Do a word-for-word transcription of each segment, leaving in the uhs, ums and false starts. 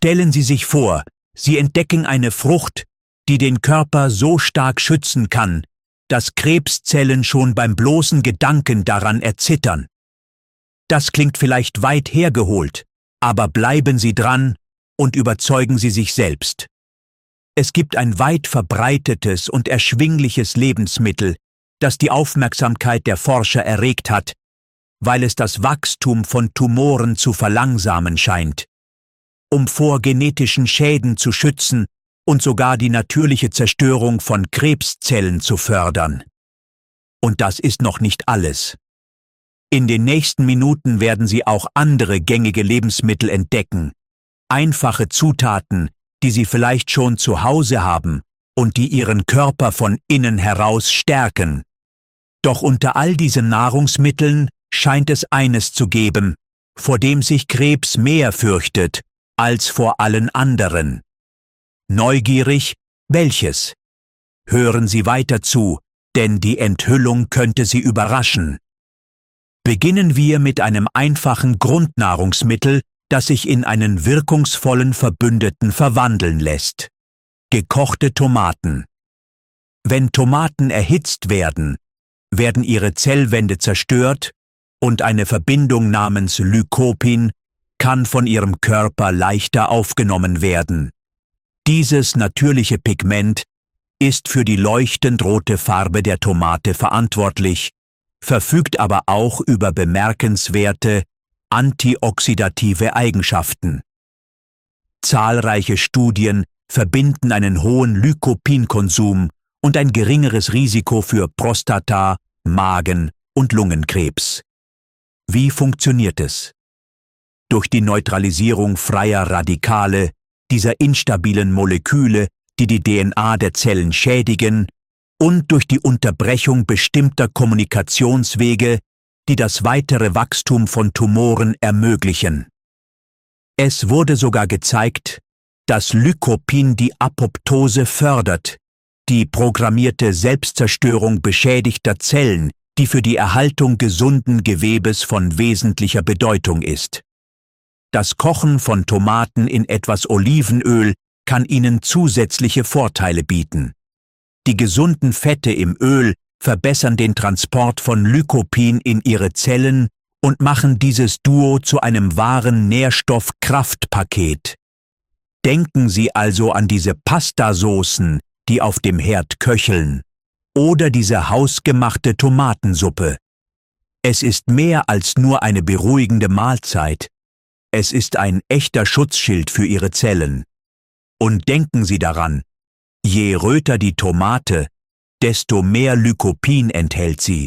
Stellen Sie sich vor, Sie entdecken eine Frucht, die den Körper so stark schützen kann, dass Krebszellen schon beim bloßen Gedanken daran erzittern. Das klingt vielleicht weit hergeholt, aber bleiben Sie dran und überzeugen Sie sich selbst. Es gibt ein weit verbreitetes und erschwingliches Lebensmittel, das die Aufmerksamkeit der Forscher erregt hat, weil es das Wachstum von Tumoren zu verlangsamen scheint, um vor genetischen Schäden zu schützen und sogar die natürliche Zerstörung von Krebszellen zu fördern. Und das ist noch nicht alles. In den nächsten Minuten werden Sie auch andere gängige Lebensmittel entdecken, einfache Zutaten, die Sie vielleicht schon zu Hause haben und die Ihren Körper von innen heraus stärken. Doch unter all diesen Nahrungsmitteln scheint es eines zu geben, vor dem sich Krebs mehr fürchtet als vor allen anderen. Neugierig, welches? Hören Sie weiter zu, denn die Enthüllung könnte Sie überraschen. Beginnen wir mit einem einfachen Grundnahrungsmittel, das sich in einen wirkungsvollen Verbündeten verwandeln lässt. Gekochte Tomaten. Wenn Tomaten erhitzt werden, werden ihre Zellwände zerstört und eine Verbindung namens Lycopin kann von ihrem Körper leichter aufgenommen werden. Dieses natürliche Pigment ist für die leuchtend rote Farbe der Tomate verantwortlich, verfügt aber auch über bemerkenswerte antioxidative Eigenschaften. Zahlreiche Studien verbinden einen hohen Lycopinkonsum und ein geringeres Risiko für Prostata-, Magen- und Lungenkrebs. Wie funktioniert es? Durch die Neutralisierung freier Radikale, dieser instabilen Moleküle, die die D N A der Zellen schädigen, und durch die Unterbrechung bestimmter Kommunikationswege, die das weitere Wachstum von Tumoren ermöglichen. Es wurde sogar gezeigt, dass Lycopin die Apoptose fördert, die programmierte Selbstzerstörung beschädigter Zellen, die für die Erhaltung gesunden Gewebes von wesentlicher Bedeutung ist. Das Kochen von Tomaten in etwas Olivenöl kann Ihnen zusätzliche Vorteile bieten. Die gesunden Fette im Öl verbessern den Transport von Lycopin in Ihre Zellen und machen dieses Duo zu einem wahren Nährstoff-Kraftpaket. Denken Sie also an diese Pastasoßen, die auf dem Herd köcheln, oder diese hausgemachte Tomatensuppe. Es ist mehr als nur eine beruhigende Mahlzeit. Es ist ein echter Schutzschild für Ihre Zellen. Und denken Sie daran, je röter die Tomate, desto mehr Lycopin enthält sie.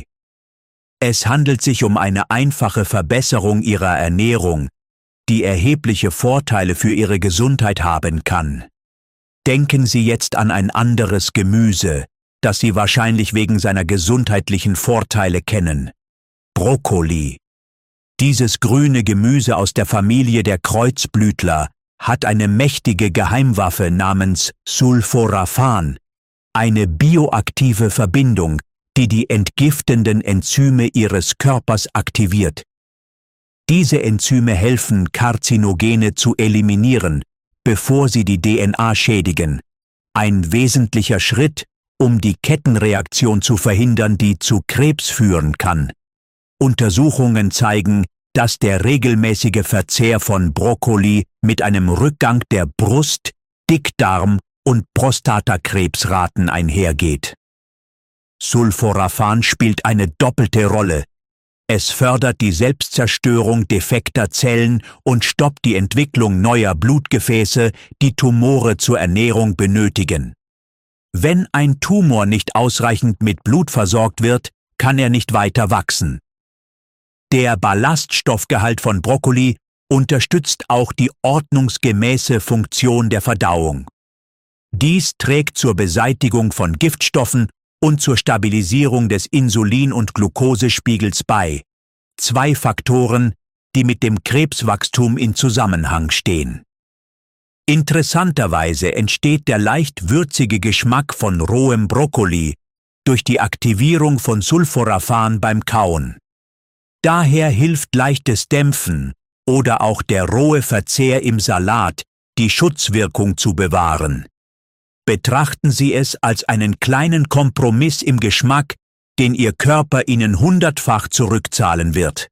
Es handelt sich um eine einfache Verbesserung Ihrer Ernährung, die erhebliche Vorteile für Ihre Gesundheit haben kann. Denken Sie jetzt an ein anderes Gemüse, das Sie wahrscheinlich wegen seiner gesundheitlichen Vorteile kennen. Brokkoli. Dieses grüne Gemüse aus der Familie der Kreuzblütler hat eine mächtige Geheimwaffe namens Sulforaphan, eine bioaktive Verbindung, die die entgiftenden Enzyme Ihres Körpers aktiviert. Diese Enzyme helfen, Karzinogene zu eliminieren, bevor sie die D N A schädigen. Ein wesentlicher Schritt, um die Kettenreaktion zu verhindern, die zu Krebs führen kann. Untersuchungen zeigen, dass der regelmäßige Verzehr von Brokkoli mit einem Rückgang der Brust-, Dickdarm- und Prostatakrebsraten einhergeht. Sulforaphan spielt eine doppelte Rolle. Es fördert die Selbstzerstörung defekter Zellen und stoppt die Entwicklung neuer Blutgefäße, die Tumore zur Ernährung benötigen. Wenn ein Tumor nicht ausreichend mit Blut versorgt wird, kann er nicht weiter wachsen. Der Ballaststoffgehalt von Brokkoli unterstützt auch die ordnungsgemäße Funktion der Verdauung. Dies trägt zur Beseitigung von Giftstoffen und zur Stabilisierung des Insulin- und Glukosespiegels bei, zwei Faktoren, die mit dem Krebswachstum in Zusammenhang stehen. Interessanterweise entsteht der leicht würzige Geschmack von rohem Brokkoli durch die Aktivierung von Sulforaphan beim Kauen. Daher hilft leichtes Dämpfen oder auch der rohe Verzehr im Salat, die Schutzwirkung zu bewahren. Betrachten Sie es als einen kleinen Kompromiss im Geschmack, den Ihr Körper Ihnen hundertfach zurückzahlen wird.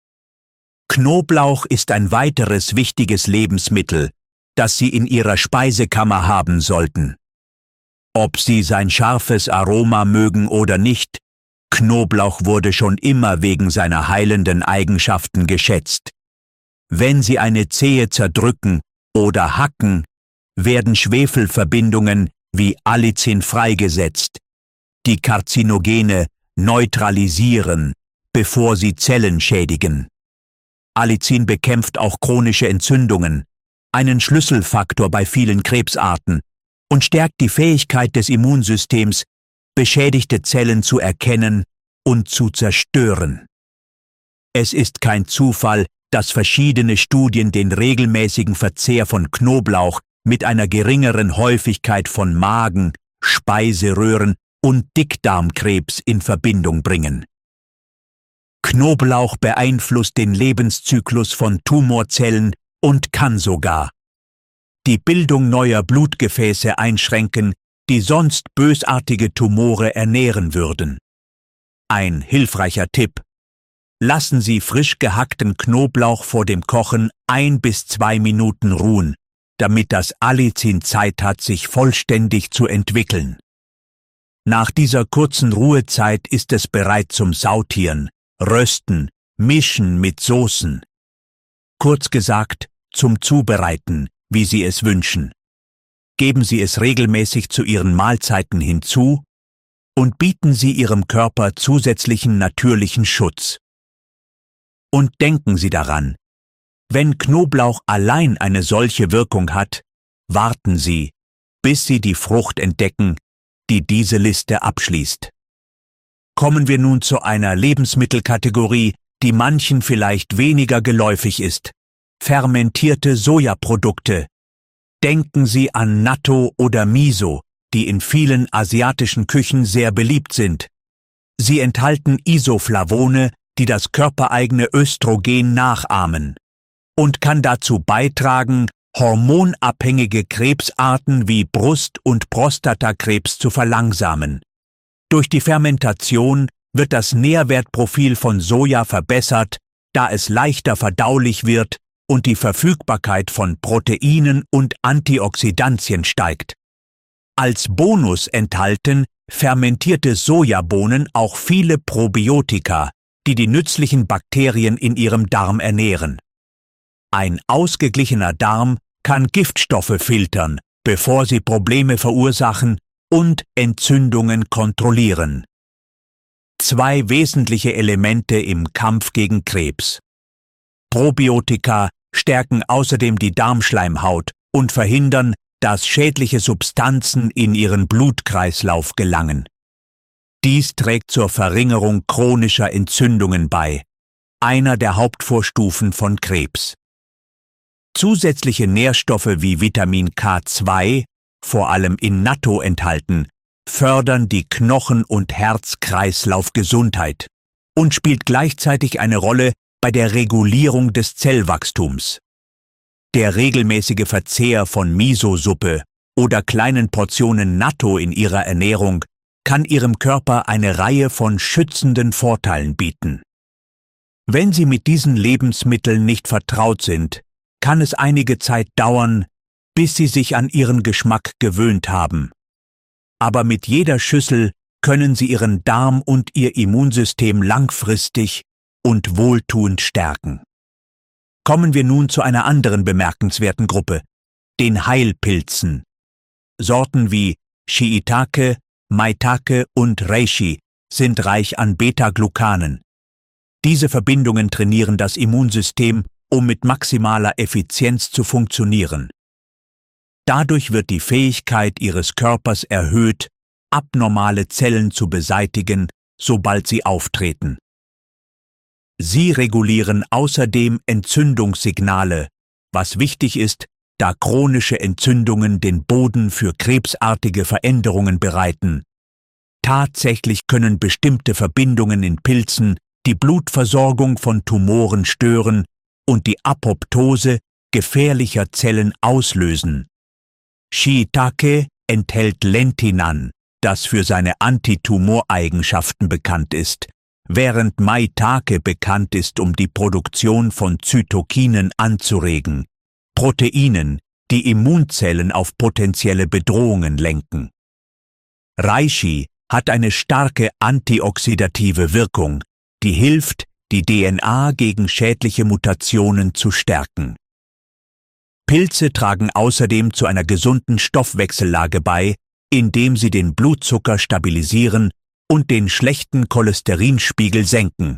Knoblauch ist ein weiteres wichtiges Lebensmittel, das Sie in Ihrer Speisekammer haben sollten. Ob Sie sein scharfes Aroma mögen oder nicht, Knoblauch wurde schon immer wegen seiner heilenden Eigenschaften geschätzt. Wenn Sie eine Zehe zerdrücken oder hacken, werden Schwefelverbindungen wie Allicin freigesetzt, die Karzinogene neutralisieren, bevor sie Zellen schädigen. Allicin bekämpft auch chronische Entzündungen, einen Schlüsselfaktor bei vielen Krebsarten, und stärkt die Fähigkeit des Immunsystems, beschädigte Zellen zu erkennen und zu zerstören. Es ist kein Zufall, dass verschiedene Studien den regelmäßigen Verzehr von Knoblauch mit einer geringeren Häufigkeit von Magen-, Speiseröhren- und Dickdarmkrebs in Verbindung bringen. Knoblauch beeinflusst den Lebenszyklus von Tumorzellen und kann sogar die Bildung neuer Blutgefäße einschränken, die sonst bösartige Tumore ernähren würden. Ein hilfreicher Tipp: Lassen Sie frisch gehackten Knoblauch vor dem Kochen ein bis zwei Minuten ruhen, damit das Allicin Zeit hat, sich vollständig zu entwickeln. Nach dieser kurzen Ruhezeit ist es bereit zum Sautieren, Rösten, Mischen mit Soßen. Kurz gesagt, zum Zubereiten, wie Sie es wünschen. Geben Sie es regelmäßig zu Ihren Mahlzeiten hinzu und bieten Sie Ihrem Körper zusätzlichen natürlichen Schutz. Und denken Sie daran: Wenn Knoblauch allein eine solche Wirkung hat, warten Sie, bis Sie die Frucht entdecken, die diese Liste abschließt. Kommen wir nun zu einer Lebensmittelkategorie, die manchen vielleicht weniger geläufig ist: fermentierte Sojaprodukte. Denken Sie an Natto oder Miso, die in vielen asiatischen Küchen sehr beliebt sind. Sie enthalten Isoflavone, die das körpereigene Östrogen nachahmen, und kann dazu beitragen, hormonabhängige Krebsarten wie Brust- und Prostatakrebs zu verlangsamen. Durch die Fermentation wird das Nährwertprofil von Soja verbessert, da es leichter verdaulich wird und die Verfügbarkeit von Proteinen und Antioxidantien steigt. Als Bonus enthalten fermentierte Sojabohnen auch viele Probiotika, die die nützlichen Bakterien in ihrem Darm ernähren. Ein ausgeglichener Darm kann Giftstoffe filtern, bevor sie Probleme verursachen, und Entzündungen kontrollieren. Zwei wesentliche Elemente im Kampf gegen Krebs. Probiotika stärken außerdem die Darmschleimhaut und verhindern, dass schädliche Substanzen in ihren Blutkreislauf gelangen. Dies trägt zur Verringerung chronischer Entzündungen bei, einer der Hauptvorstufen von Krebs. Zusätzliche Nährstoffe wie Vitamin K zwei, vor allem in Natto enthalten, fördern die Knochen- und Herz-Kreislauf-Gesundheit und spielt gleichzeitig eine Rolle bei der Regulierung des Zellwachstums. Der regelmäßige Verzehr von Miso-Suppe oder kleinen Portionen Natto in Ihrer Ernährung kann Ihrem Körper eine Reihe von schützenden Vorteilen bieten. Wenn Sie mit diesen Lebensmitteln nicht vertraut sind, kann es einige Zeit dauern, bis Sie sich an ihren Geschmack gewöhnt haben. Aber mit jeder Schüssel können Sie Ihren Darm und Ihr Immunsystem langfristig und wohltuend stärken. Kommen wir nun zu einer anderen bemerkenswerten Gruppe, den Heilpilzen. Sorten wie Shiitake, Maitake und Reishi sind reich an Beta-Glucanen. Diese Verbindungen trainieren das Immunsystem, um mit maximaler Effizienz zu funktionieren. Dadurch wird die Fähigkeit Ihres Körpers erhöht, abnormale Zellen zu beseitigen, sobald sie auftreten. Sie regulieren außerdem Entzündungssignale, was wichtig ist, da chronische Entzündungen den Boden für krebsartige Veränderungen bereiten. Tatsächlich können bestimmte Verbindungen in Pilzen die Blutversorgung von Tumoren stören und die Apoptose, gefährlicher Zellen auslösen. Shiitake enthält Lentinan, das für seine Antitumoreigenschaften bekannt ist, während Maitake bekannt ist, um die Produktion von Zytokinen anzuregen, Proteinen, die Immunzellen auf potenzielle Bedrohungen lenken. Reishi hat eine starke antioxidative Wirkung, die hilft, die D N A gegen schädliche Mutationen zu stärken. Pilze tragen außerdem zu einer gesunden Stoffwechsellage bei, indem sie den Blutzucker stabilisieren und den schlechten Cholesterinspiegel senken.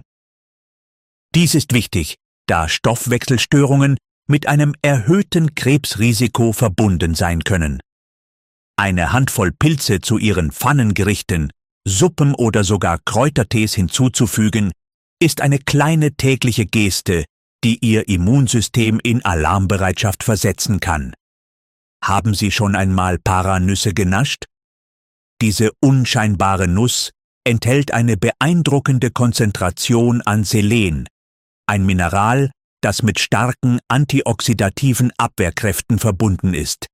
Dies ist wichtig, da Stoffwechselstörungen mit einem erhöhten Krebsrisiko verbunden sein können. Eine Handvoll Pilze zu ihren Pfannengerichten, Suppen oder sogar Kräutertees hinzuzufügen, ist eine kleine tägliche Geste, die Ihr Immunsystem in Alarmbereitschaft versetzen kann. Haben Sie schon einmal Paranüsse genascht? Diese unscheinbare Nuss enthält eine beeindruckende Konzentration an Selen, ein Mineral, das mit starken antioxidativen Abwehrkräften verbunden ist.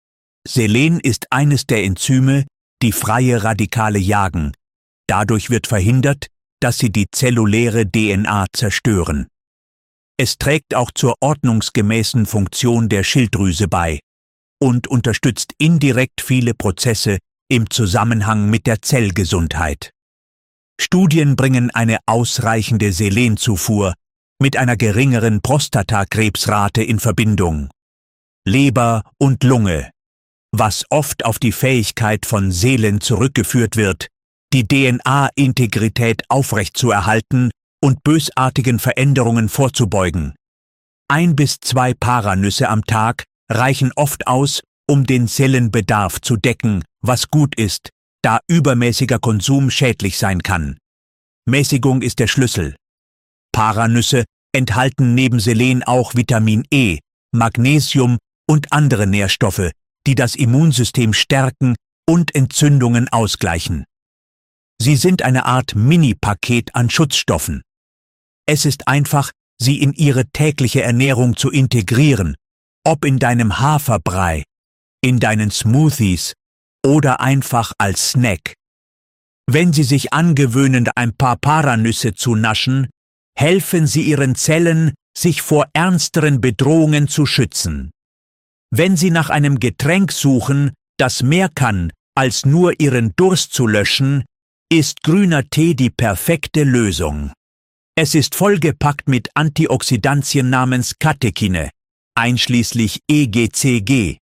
Selen ist eines der Enzyme, die freie Radikale jagen. Dadurch wird verhindert, dass sie die zelluläre D N A zerstören. Es trägt auch zur ordnungsgemäßen Funktion der Schilddrüse bei und unterstützt indirekt viele Prozesse im Zusammenhang mit der Zellgesundheit. Studien bringen eine ausreichende Selenzufuhr mit einer geringeren Prostatakrebsrate in Verbindung. Leber und Lunge, was oft auf die Fähigkeit von Selen zurückgeführt wird, die D N A-Integrität aufrechtzuerhalten und bösartigen Veränderungen vorzubeugen. Ein bis zwei Paranüsse am Tag reichen oft aus, um den Zellenbedarf zu decken, was gut ist, da übermäßiger Konsum schädlich sein kann. Mäßigung ist der Schlüssel. Paranüsse enthalten neben Selen auch Vitamin E, Magnesium und andere Nährstoffe, die das Immunsystem stärken und Entzündungen ausgleichen. Sie sind eine Art Mini-Paket an Schutzstoffen. Es ist einfach, sie in Ihre tägliche Ernährung zu integrieren, ob in deinem Haferbrei, in deinen Smoothies oder einfach als Snack. Wenn Sie sich angewöhnen, ein paar Paranüsse zu naschen, helfen Sie Ihren Zellen, sich vor ernsteren Bedrohungen zu schützen. Wenn Sie nach einem Getränk suchen, das mehr kann, als nur Ihren Durst zu löschen, ist grüner Tee die perfekte Lösung. Es ist vollgepackt mit Antioxidantien namens Katechine, einschließlich E G C G,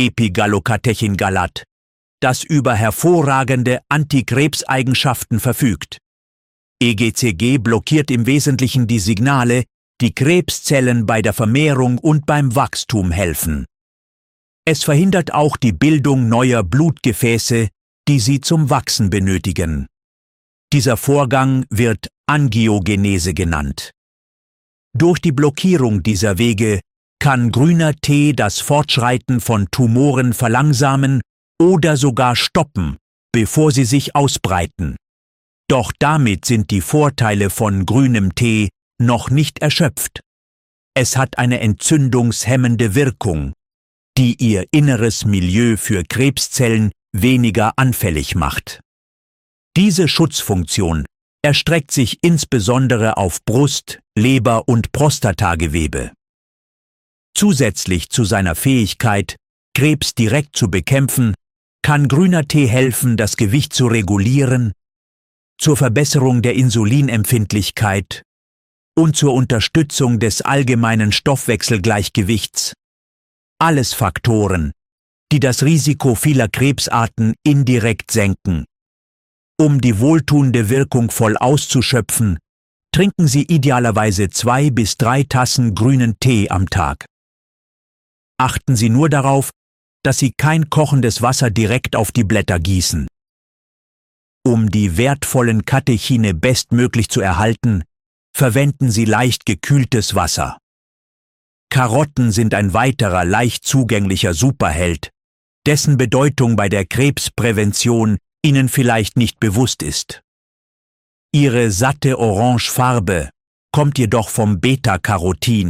Epigallocatechin-Galat, das über hervorragende Antikrebseigenschaften verfügt. E G C G blockiert im Wesentlichen die Signale, die Krebszellen bei der Vermehrung und beim Wachstum helfen. Es verhindert auch die Bildung neuer Blutgefäße, die sie zum Wachsen benötigen. Dieser Vorgang wird Angiogenese genannt. Durch die Blockierung dieser Wege kann grüner Tee das Fortschreiten von Tumoren verlangsamen oder sogar stoppen, bevor sie sich ausbreiten. Doch damit sind die Vorteile von grünem Tee noch nicht erschöpft. Es hat eine entzündungshemmende Wirkung, die ihr inneres Milieu für Krebszellen weniger anfällig macht. Diese Schutzfunktion erstreckt sich insbesondere auf Brust-, Leber- und Prostatagewebe. Zusätzlich zu seiner Fähigkeit, Krebs direkt zu bekämpfen, kann grüner Tee helfen, das Gewicht zu regulieren, zur Verbesserung der Insulinempfindlichkeit und zur Unterstützung des allgemeinen Stoffwechselgleichgewichts. Alles Faktoren, die das Risiko vieler Krebsarten indirekt senken. Um die wohltuende Wirkung voll auszuschöpfen, trinken Sie idealerweise zwei bis drei Tassen grünen Tee am Tag. Achten Sie nur darauf, dass Sie kein kochendes Wasser direkt auf die Blätter gießen. Um die wertvollen Katechine bestmöglich zu erhalten, verwenden Sie leicht gekühltes Wasser. Karotten sind ein weiterer leicht zugänglicher Superheld, dessen Bedeutung bei der Krebsprävention Ihnen vielleicht nicht bewusst ist. Ihre satte Orangefarbe kommt jedoch vom Beta-Carotin,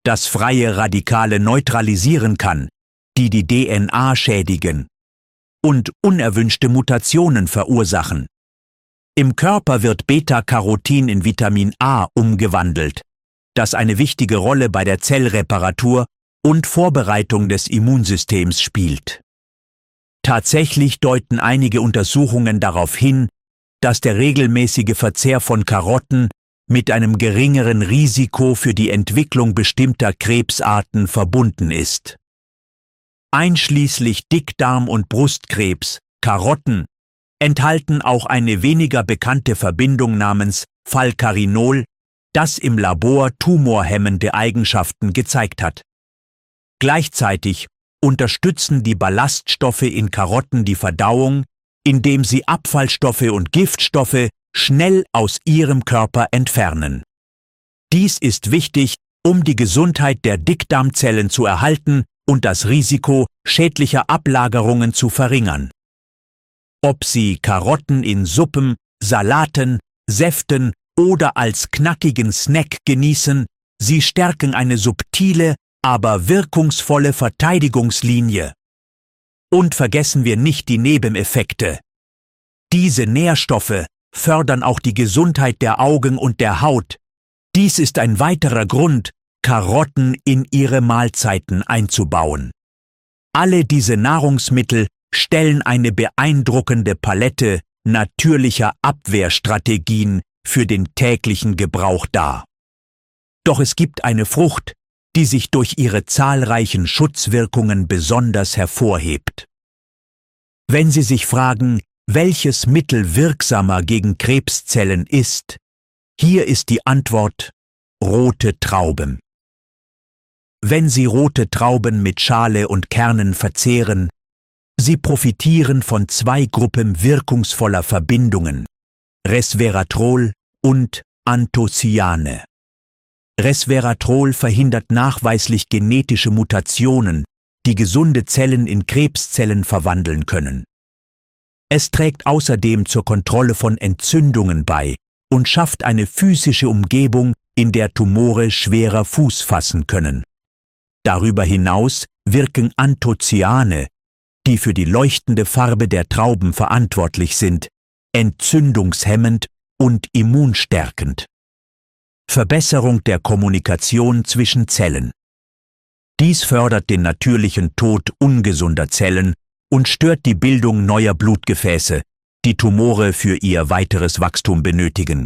das freie Radikale neutralisieren kann, die die D N A schädigen und unerwünschte Mutationen verursachen. Im Körper wird Beta-Carotin in Vitamin A umgewandelt, das eine wichtige Rolle bei der Zellreparatur und Vorbereitung des Immunsystems spielt. Tatsächlich deuten einige Untersuchungen darauf hin, dass der regelmäßige Verzehr von Karotten mit einem geringeren Risiko für die Entwicklung bestimmter Krebsarten verbunden ist. Einschließlich Dickdarm- und Brustkrebs, Karotten, enthalten auch eine weniger bekannte Verbindung namens Falcarinol, das im Labor tumorhemmende Eigenschaften gezeigt hat. Gleichzeitig unterstützen die Ballaststoffe in Karotten die Verdauung, indem sie Abfallstoffe und Giftstoffe schnell aus ihrem Körper entfernen. Dies ist wichtig, um die Gesundheit der Dickdarmzellen zu erhalten und das Risiko schädlicher Ablagerungen zu verringern. Ob Sie Karotten in Suppen, Salaten, Säften oder als knackigen Snack genießen, sie stärken eine subtile, aber wirkungsvolle Verteidigungslinie. Und vergessen wir nicht die Nebeneffekte. Diese Nährstoffe fördern auch die Gesundheit der Augen und der Haut. Dies ist ein weiterer Grund, Karotten in Ihre Mahlzeiten einzubauen. Alle diese Nahrungsmittel stellen eine beeindruckende Palette natürlicher Abwehrstrategien für den täglichen Gebrauch dar. Doch es gibt eine Frucht, die sich durch ihre zahlreichen Schutzwirkungen besonders hervorhebt. Wenn Sie sich fragen, welches Mittel wirksamer gegen Krebszellen ist, hier ist die Antwort: rote Trauben. Wenn Sie rote Trauben mit Schale und Kernen verzehren, sie profitieren von zwei Gruppen wirkungsvoller Verbindungen: Resveratrol und Anthocyane. Resveratrol verhindert nachweislich genetische Mutationen, die gesunde Zellen in Krebszellen verwandeln können. Es trägt außerdem zur Kontrolle von Entzündungen bei und schafft eine physische Umgebung, in der Tumore schwerer Fuß fassen können. Darüber hinaus wirken Anthocyane, die für die leuchtende Farbe der Trauben verantwortlich sind, entzündungshemmend und immunstärkend. Verbesserung der Kommunikation zwischen Zellen. Dies fördert den natürlichen Tod ungesunder Zellen und stört die Bildung neuer Blutgefäße, die Tumore für ihr weiteres Wachstum benötigen.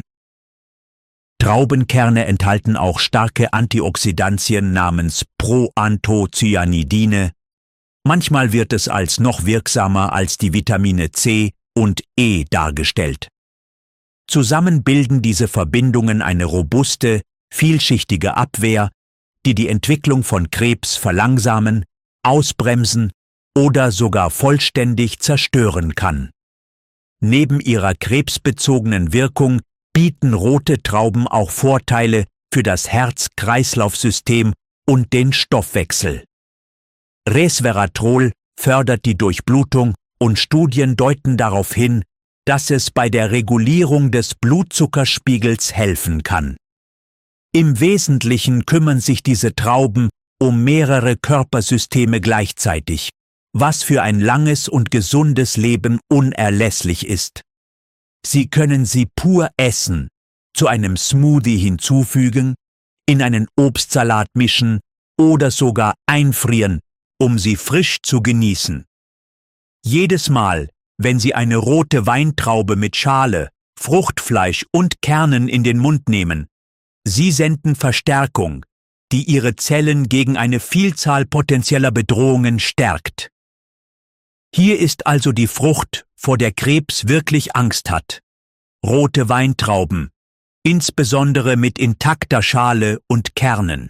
Traubenkerne enthalten auch starke Antioxidantien namens Proanthocyanidine. Manchmal wird es als noch wirksamer als die Vitamine C und E dargestellt. Zusammen bilden diese Verbindungen eine robuste, vielschichtige Abwehr, die die Entwicklung von Krebs verlangsamen, ausbremsen oder sogar vollständig zerstören kann. Neben ihrer krebsbezogenen Wirkung bieten rote Trauben auch Vorteile für das Herz-Kreislauf-System und den Stoffwechsel. Resveratrol fördert die Durchblutung und Studien deuten darauf hin, dass es bei der Regulierung des Blutzuckerspiegels helfen kann. Im Wesentlichen kümmern sich diese Trauben um mehrere Körpersysteme gleichzeitig, was für ein langes und gesundes Leben unerlässlich ist. Sie können sie pur essen, zu einem Smoothie hinzufügen, in einen Obstsalat mischen oder sogar einfrieren, um sie frisch zu genießen. Jedes Mal, wenn Sie eine rote Weintraube mit Schale, Fruchtfleisch und Kernen in den Mund nehmen, Sie senden Verstärkung, die Ihre Zellen gegen eine Vielzahl potenzieller Bedrohungen stärkt. Hier ist also die Frucht, vor der Krebs wirklich Angst hat. Rote Weintrauben, insbesondere mit intakter Schale und Kernen.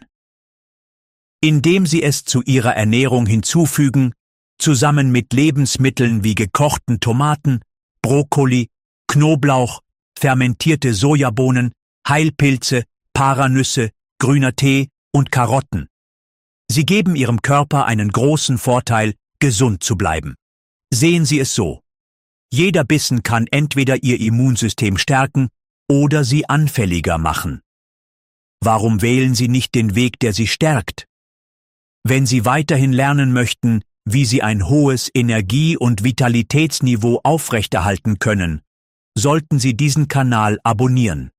Indem Sie es zu Ihrer Ernährung hinzufügen, zusammen mit Lebensmitteln wie gekochten Tomaten, Brokkoli, Knoblauch, fermentierte Sojabohnen, Heilpilze, Paranüsse, grüner Tee und Karotten. Sie geben Ihrem Körper einen großen Vorteil, gesund zu bleiben. Sehen Sie es so: Jeder Bissen kann entweder Ihr Immunsystem stärken oder Sie anfälliger machen. Warum wählen Sie nicht den Weg, der Sie stärkt? Wenn Sie weiterhin lernen möchten, wie Sie ein hohes Energie- und Vitalitätsniveau aufrechterhalten können, sollten Sie diesen Kanal abonnieren.